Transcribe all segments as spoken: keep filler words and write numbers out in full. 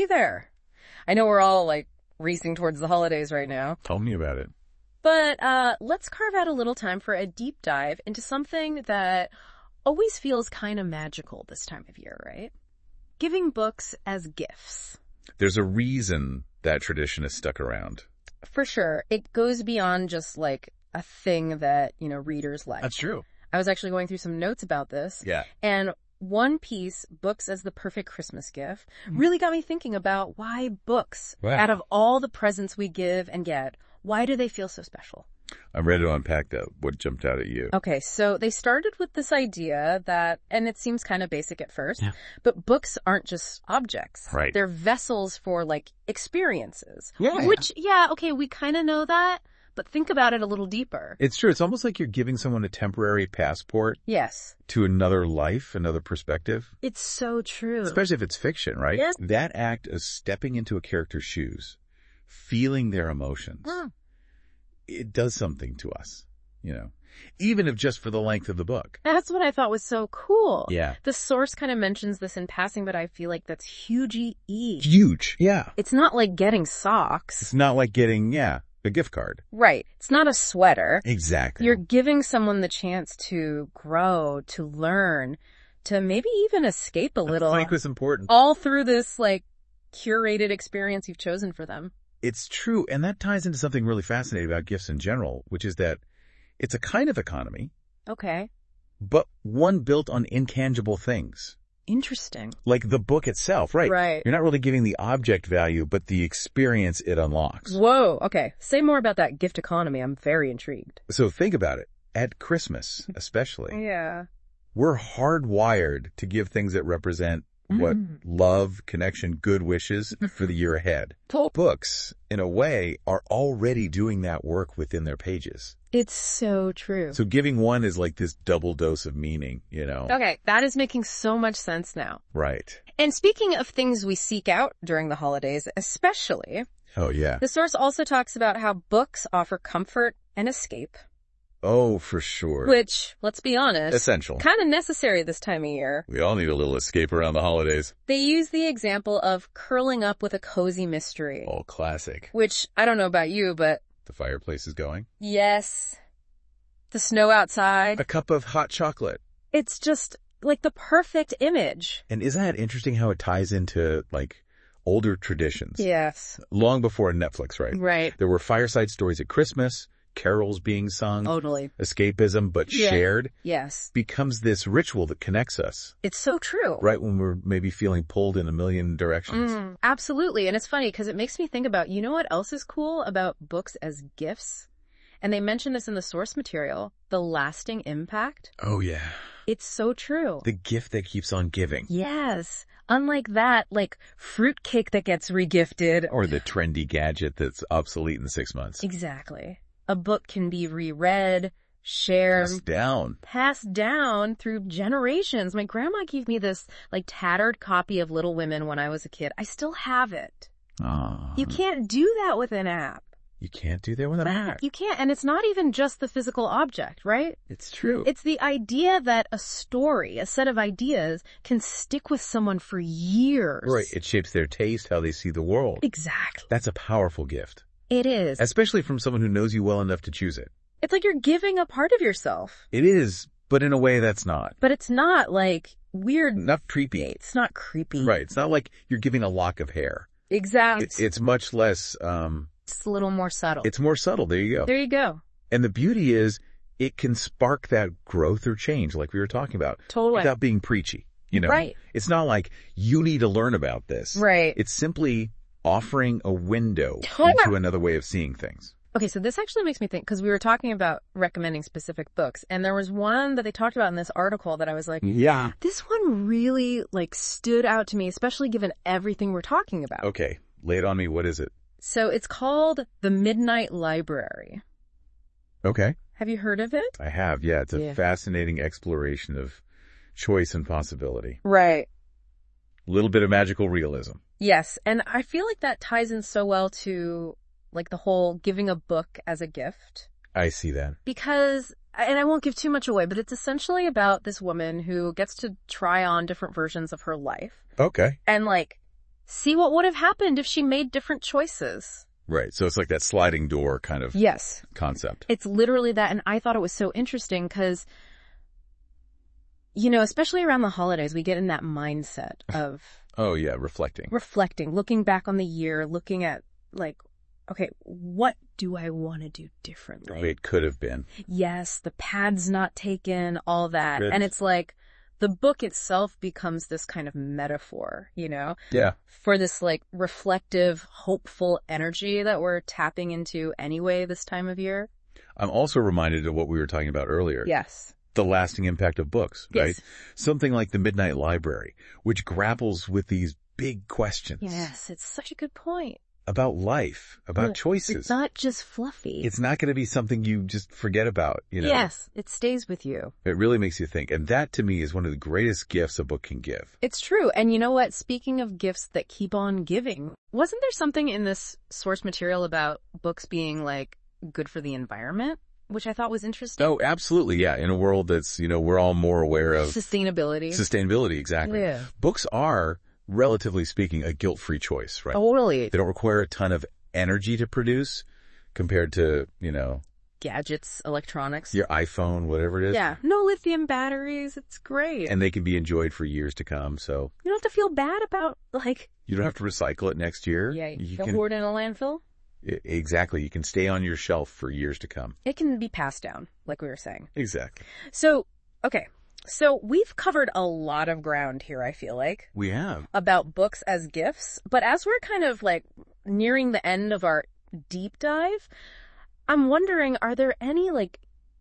Hey there. I know we're all like racing towards the holidays right now. Tell me about it. But uh, let's carve out a little time for a deep dive into something that always feels kind of magical this time of year, right? Giving books as gifts. There's a reason that tradition is stuck around. For sure. It goes beyond just like a thing that, you know, readers like. That's true. I was actually going through some notes about this. Yeah. And one piece, Books as the Perfect Christmas Gift, really got me thinking about why books, Wow. out of all the presents we give and get, why do they feel so special? I'm ready to unpack that. What jumped out at you? Okay, so they started with this idea that, and it seems kind of basic at first, Yeah. but books aren't just objects. Right. They're vessels for, like, experiences. Yeah. Which, yeah, okay, we kind of know that, but think about it a little deeper. It's true. It's almost like you're giving someone a temporary passport Yes. to another life, another perspective. It's so true. Especially if it's fiction, right? Yes. That act of stepping into a character's shoes, feeling their emotions, Hmm. it does something to us, you know, even if just for the length of the book. That's what I thought was so cool. Yeah. The source kind of mentions this in passing, but I feel like that's huge E. Huge. Yeah. It's not like getting socks. It's not like getting, yeah, a gift card. Right. It's not a sweater. Exactly. You're giving someone the chance to grow, to learn, to maybe even escape a little. I think was important. All through this, like, curated experience you've chosen for them. It's true. And that ties into something really fascinating about gifts in general, which is that it's a kind of economy, Okay. but one built on intangible things. Interesting. Like the book itself, right? Right. You're not really giving the object value, but the experience it unlocks. Whoa. Okay. Say more about that gift economy. I'm very intrigued. So think about it. At Christmas, especially, Yeah. we're hardwired to give things that represent what Mm. love, connection, good wishes for the year ahead. Tot- Books, in a way, are already doing that work within their pages. It's so true. So giving one is like this double dose of meaning, you know? Okay. That is making so much sense now. Right. And speaking of things we seek out during the holidays, especially, Oh, yeah. the source also talks about how books offer comfort and escape, Oh, for sure. which, let's be honest, Essential. kind of necessary this time of year. We all need a little escape around the holidays. They use the example of curling up with a cozy mystery, Oh, classic. which I don't know about you, but The fireplace is going. yes, the snow outside, A cup of hot chocolate. it's just like the perfect image. And isn't that interesting how it ties into, like, older traditions? Yes. Long before Netflix, right? Right. There were fireside stories at Christmas, carols being sung, Totally. escapism, but Yeah. shared Yes. becomes this ritual that connects us, It's so true. right when we're maybe feeling pulled in a million directions. Mm, absolutely. And it's funny because it makes me think about, you know what else is cool about books as gifts? And they mention this in the source material, the lasting impact. Oh, yeah. It's so true. The gift that keeps on giving. Yes. Unlike that, like fruitcake that gets regifted. Or the trendy gadget that's obsolete in six months. Exactly. A book can be reread, shared, Passed down. passed down through generations. My grandma gave me this like tattered copy of Little Women when I was a kid. I still have it. Oh, You can't do that with an app. you can't do that with an app. You can't. And it's not even just the physical object, right? It's true. It's the idea that a story, a set of ideas, can stick with someone for years. Right. It shapes their taste, how they see the world. Exactly. That's a powerful gift, It is. especially from someone who knows you well enough to choose it. It's like you're giving a part of yourself, It is, but in a way that's not. but it's not like weird. Not creepy. It's not creepy. Right. It's not like you're giving a lock of hair. Exactly. It, it's much less, um, It's a little more subtle. it's more subtle. There you go. There you go. And the beauty is it can spark that growth or change like we were talking about Totally. without being preachy. You know, Right. It's not like you need to learn about this. Right. It's simply offering a window Totally. into another way of seeing things. Okay, so this actually makes me think, because we were talking about recommending specific books, and there was one that they talked about in this article that I was like, Yeah. this one really, like, stood out to me, especially given everything we're talking about. Okay. Lay it on me. What is it? So it's called The Midnight Library. Okay. Have you heard of it? I have. Yeah. It's a Yeah. fascinating exploration of choice and possibility. Right. A little bit of magical realism. Yes, and I feel like that ties in so well to, like, the whole giving a book as a gift. I see that. Because, and I won't give too much away, but it's essentially about this woman who gets to try on different versions of her life. Okay. And, like, see what would have happened if she made different choices. Right. So it's like that sliding door kind of Yes. concept. It's literally that. And I thought it was so interesting because, you know, especially around the holidays, we get in that mindset of Oh, yeah. Reflecting. reflecting, looking back on the year, looking at like, okay, what do I want to do differently? The way it could have been. Yes, the pad's not taken, all that. Good. And it's like the book itself becomes this kind of metaphor, you know, Yeah. for this like reflective, hopeful energy that we're tapping into anyway this time of year. I'm also reminded of what we were talking about earlier. Yes. The lasting impact of books, Yes. right? Something like The Midnight Library, which grapples with these big questions Yes, it's such a good point. about life, about Yeah. choices. It's not just fluffy. It's not going to be something you just forget about, you know? Yes, it stays with you. It really makes you think. And that to me is one of the greatest gifts a book can give. It's true. And you know what? Speaking of gifts that keep on giving, wasn't there something in this source material about books being like good for the environment, which I thought was interesting? Oh, absolutely. Yeah. In a world that's, you know, we're all more aware of Sustainability. sustainability. Exactly. Yeah. Books are, relatively speaking, a guilt-free choice, right? Totally. They don't require a ton of energy to produce compared to, you know, Gadgets, electronics. your iPhone, whatever it is. Yeah. No lithium batteries. It's great. And they can be enjoyed for years to come. So you don't have to feel bad about, like, you don't have to recycle it next year. yeah, You don't can, hoard in a landfill. I- exactly. You can stay on your shelf for years to come. It can be passed down, like we were saying. Exactly. So, okay. So we've covered a lot of ground here, I feel like, We have. about books as gifts. But as we're kind of like nearing the end of our deep dive, I'm wondering, are there any like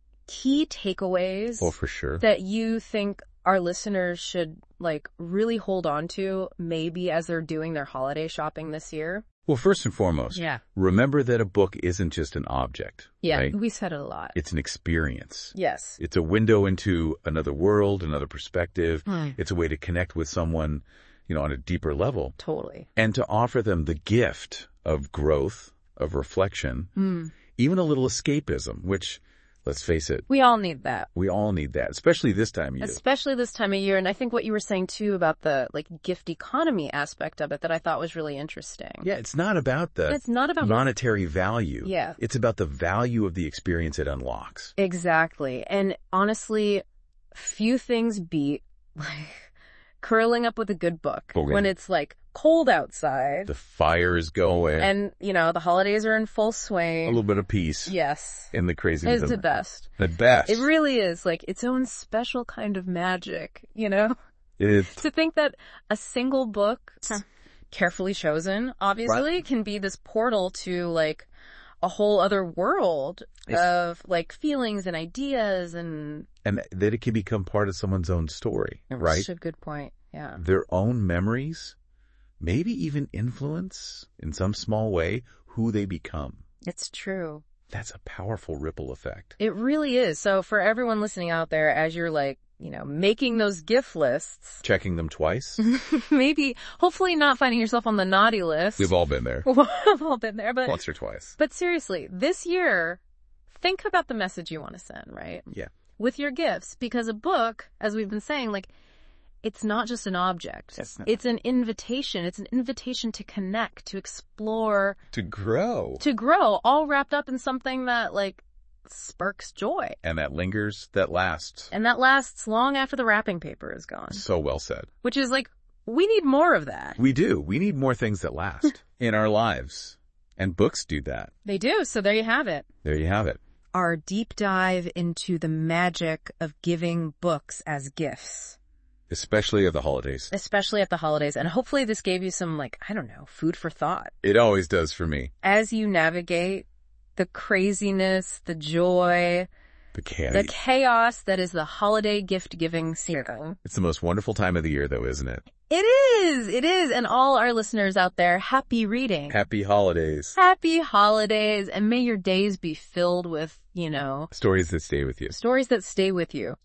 key takeaways Oh, for sure. that you think our listeners should like really hold on to maybe as they're doing their holiday shopping this year? Well, first and foremost, Yeah. remember that a book isn't just an object. Yeah, Right? we said it a lot. It's an experience. Yes. It's a window into another world, another perspective. Hmm. It's a way to connect with someone, you know, on a deeper level Totally. and to offer them the gift of growth, of reflection, Hmm. even a little escapism, which, let's face it, We all need that. we all need that, especially this time of year. Especially this time of year. And I think what you were saying too about the like gift economy aspect of it that I thought was really interesting. Yeah, it's not about the It's not about monetary value. Yeah. It's about the value of the experience it unlocks. Exactly. And honestly, few things beat like curling up with a good book Okay. when it's like cold outside The fire is going. and, you know, the holidays are in full a swing. little bit of peace Yes. in the craziness. It's of the best. The best. It really is like its own special kind of magic, you know? It's To think that a single book, carefully chosen, obviously, can be this portal to like a whole other world It's- of like feelings and ideas and and that it can become part of someone's own story, right? Such a good point. Yeah. Their own memories, maybe even influence in some small way who they become. It's true. That's a powerful ripple effect. It really is. So for everyone listening out there, as you're like, you know, making those gift lists, Checking them twice. maybe, hopefully not finding yourself on the naughty list. We've all been there. We've all been there, but, Once or twice. but seriously, this year, think about the message you want to send, right? Yeah. With your gifts, because a book, as we've been saying, like, it's not just an object. It's not. It's an invitation. It's an invitation to connect, to explore, To grow. to grow, all wrapped up in something that, like, sparks joy. And that lingers, that lasts. And that lasts long after the wrapping paper is gone. So well said. Which is like, we need more of that. We do. We need more things that last in our lives. And books do that. They do. So there you have it. There you have it. Our deep dive into the magic of giving books as gifts, Especially at the holidays. especially at the holidays. And hopefully this gave you some, like, I don't know, food for thought. It always does for me. As you navigate the craziness, the joy, The chaos. the chaos that is the holiday gift-giving season. It's the most wonderful time of the year, though, isn't it? It is! It is! And all our listeners out there, happy reading. Happy holidays. Happy holidays, and may your days be filled with, you know, Stories that stay with you. stories that stay with you.